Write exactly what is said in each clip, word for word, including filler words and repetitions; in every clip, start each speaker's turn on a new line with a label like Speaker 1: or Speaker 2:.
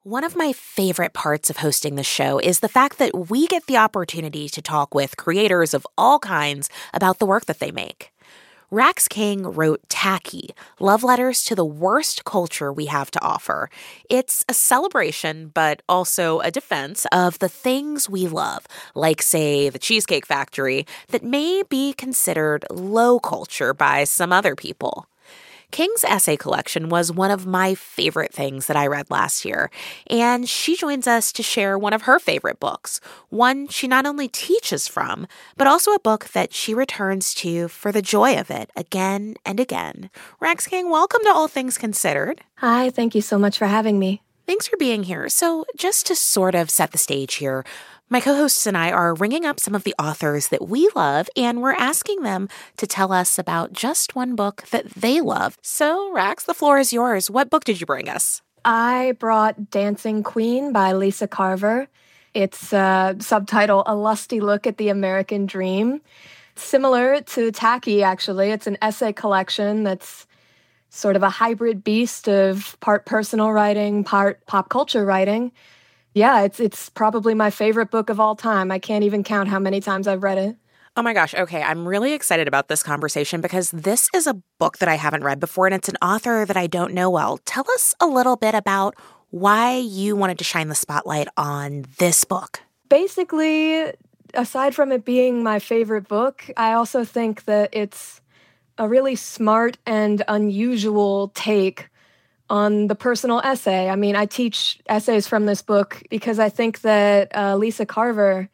Speaker 1: One of my favorite parts of hosting the show is the fact that we get the opportunity to talk with creators of all kinds about the work that they make. Rax King wrote Tacky, Love Letters to the Worst Culture We Have to Offer. It's a celebration, but also a defense of the things we love, like, say, the Cheesecake Factory, that may be considered low culture by some other people. King's essay collection was one of my favorite things that I read last year, and she joins us to share one of her favorite books, one she not only teaches from, but also a book that she returns to for the joy of it again and again. Rax King, welcome to All Things Considered.
Speaker 2: Hi, thank you so much for having me.
Speaker 1: Thanks for being here. So just to sort of set the stage here, my co-hosts and I are ringing up some of the authors that we love, and we're asking them to tell us about just one book that they love. So, Rax, the floor is yours. What book did you bring us?
Speaker 2: I brought Dancing Queen by Lisa Carver. It's uh, subtitle A Lusty Look at the American Dream. Similar to Tacky, actually. It's an essay collection that's sort of a hybrid beast of part personal writing, part pop culture writing. Yeah, it's it's probably my favorite book of all time. I can't even count how many times I've read it.
Speaker 1: Oh my gosh, okay, I'm really excited about this conversation because this is a book that I haven't read before, and it's an author that I don't know well. Tell us a little bit about why you wanted to shine the spotlight on this book.
Speaker 2: Basically, aside from it being my favorite book, I also think that it's a really smart and unusual take on the personal essay. I mean, I teach essays from this book because I think that uh, Lisa Carver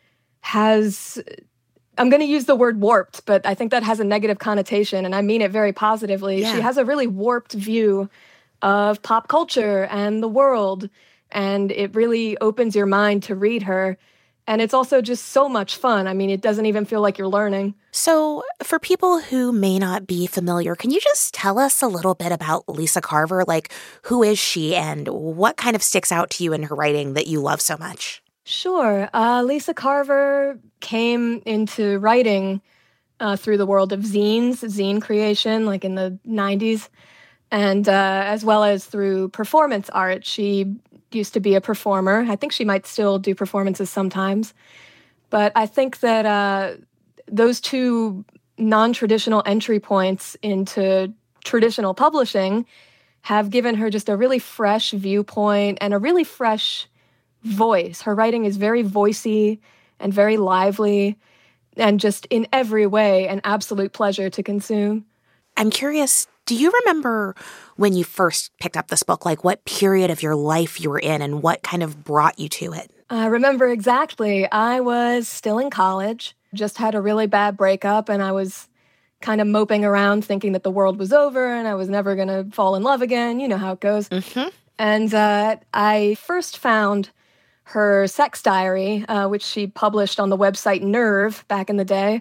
Speaker 2: has, I'm going to use the word warped, but I think that has a negative connotation, and I mean it very positively.
Speaker 1: Yeah.
Speaker 2: She has a really warped view of pop culture and the world, and it really opens your mind to read her. And it's also just so much fun. I mean, it doesn't even feel like you're learning.
Speaker 1: So, for people who may not be familiar, can you just tell us a little bit about Lisa Carver? Like, who is she and what kind of sticks out to you in her writing that you love so much?
Speaker 2: Sure. Uh, Lisa Carver came into writing uh, through the world of zines, zine creation, like in the nineties, and uh, as well as through performance art. She used to be a performer. I think she might still do performances sometimes. But I think that uh, those two non-traditional entry points into traditional publishing have given her just a really fresh viewpoint and a really fresh voice. Her writing is very voicey and very lively and just in every way an absolute pleasure to consume.
Speaker 1: I'm curious, do you remember when you first picked up this book, like what period of your life you were in and what kind of brought you to it?
Speaker 2: I remember exactly. I was still in college, just had a really bad breakup, and I was kind of moping around thinking that the world was over and I was never going to fall in love again. You know how it goes.
Speaker 1: Mm-hmm.
Speaker 2: And uh, I first found her sex diary, uh, which she published on the website Nerve back in the day.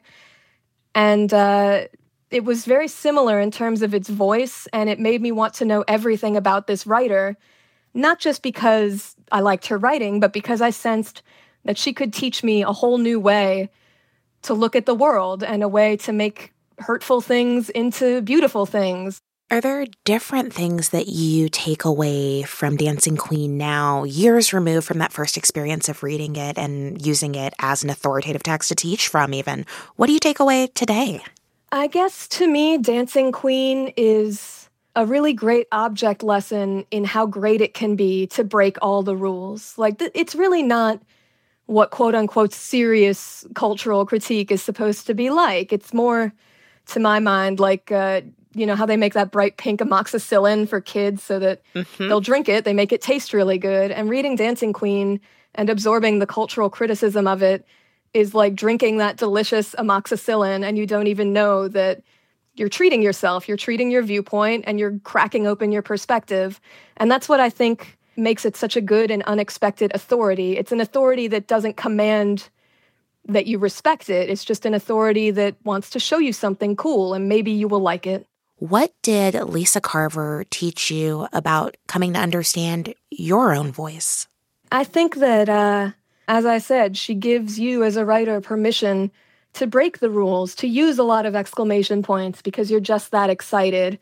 Speaker 2: And uh, it was very similar in terms of its voice, and it made me want to know everything about this writer, not just because I liked her writing, but because I sensed that she could teach me a whole new way to look at the world and a way to make hurtful things into beautiful things.
Speaker 1: Are there different things that you take away from Dancing Queen now, years removed from that first experience of reading it and using it as an authoritative text to teach from even? What do you take away today?
Speaker 2: I guess to me, Dancing Queen is a really great object lesson in how great it can be to break all the rules. Like, th- it's really not what quote-unquote serious cultural critique is supposed to be like. It's more, to my mind, like, uh, you know, how they make that bright pink amoxicillin for kids so that mm-hmm. they'll drink it, they make it taste really good. And reading Dancing Queen and absorbing the cultural criticism of it is like drinking that delicious amoxicillin, and you don't even know that you're treating yourself, you're treating your viewpoint, and you're cracking open your perspective. And that's what I think makes it such a good and unexpected authority. It's an authority that doesn't command that you respect it. It's just an authority that wants to show you something cool, and maybe you will like it.
Speaker 1: What did Lisa Carver teach you about coming to understand your own voice?
Speaker 2: I think that, uh, as I said, she gives you as a writer permission to break the rules, to use a lot of exclamation points because you're just that excited,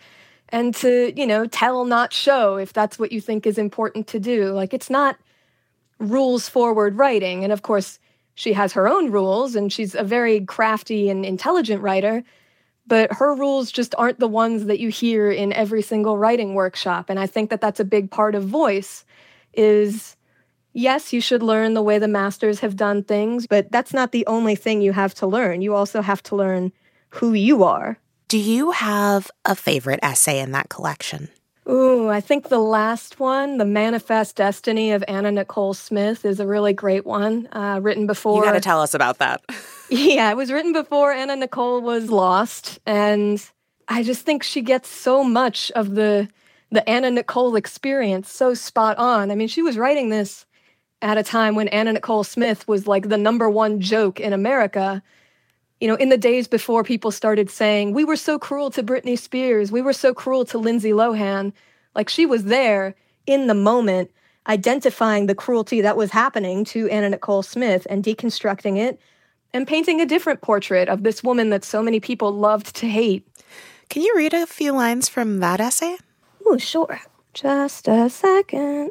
Speaker 2: and to, you know, tell, not show, if that's what you think is important to do. Like, it's not rules-forward writing. And of course, she has her own rules, and she's a very crafty and intelligent writer, but her rules just aren't the ones that you hear in every single writing workshop. And I think that that's a big part of voice, is, yes, you should learn the way the masters have done things, but that's not the only thing you have to learn. You also have to learn who you are.
Speaker 1: Do you have a favorite essay in that collection?
Speaker 2: Ooh, I think the last one, The Manifest Destiny of Anna Nicole Smith, is a really great one, uh, written before...
Speaker 1: You gotta tell us about that.
Speaker 2: Yeah, it was written before Anna Nicole was lost, and I just think she gets so much of the the Anna Nicole experience so spot on. I mean, she was writing this at a time when Anna Nicole Smith was like the number one joke in America. You know, in the days before people started saying, we were so cruel to Britney Spears, we were so cruel to Lindsay Lohan. Like, she was there in the moment, identifying the cruelty that was happening to Anna Nicole Smith and deconstructing it and painting a different portrait of this woman that so many people loved to hate.
Speaker 1: Can you read a few lines from that essay?
Speaker 2: Oh, sure. Just a second.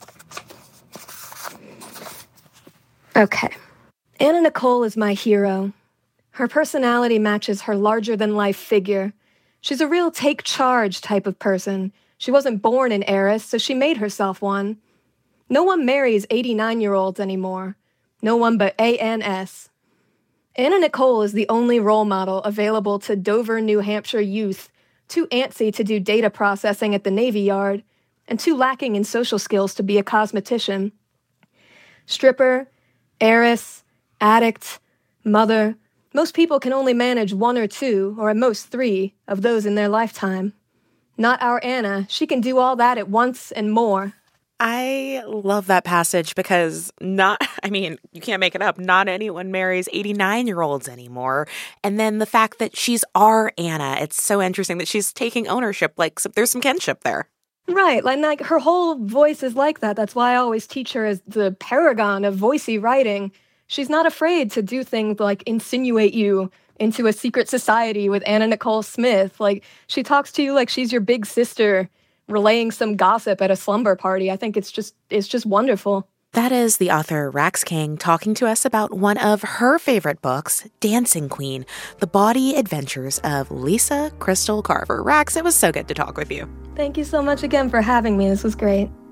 Speaker 2: Okay. Anna Nicole is my hero. Her personality matches her larger-than-life figure. She's a real take-charge type of person. She wasn't born an heiress, so she made herself one. No one marries eighty-nine-year-olds anymore. No one but A N S. Anna Nicole is the only role model available to Dover, New Hampshire youth, too antsy to do data processing at the Navy Yard, and too lacking in social skills to be a cosmetician. Stripper, heiress, addict, mother... Most people can only manage one or two, or at most three, of those in their lifetime. Not our Anna. She can do all that at once and more.
Speaker 1: I love that passage because not, I mean, you can't make it up. Not anyone marries eighty-nine-year-olds anymore. And then the fact that she's our Anna, it's so interesting that she's taking ownership. Like, so there's some kinship there.
Speaker 2: Right. Like, like, her whole voice is like that. That's why I always teach her as the paragon of voicey writing. She's not afraid to do things like insinuate you into a secret society with Anna Nicole Smith. Like, she talks to you like she's your big sister, relaying some gossip at a slumber party. I think it's just it's just wonderful.
Speaker 1: That is the author Rax King talking to us about one of her favorite books, Dancing Queen, The Bawdy Adventures of Lisa Crystal Carver. Rax, it was so good to talk with you.
Speaker 2: Thank you so much again for having me. This was great.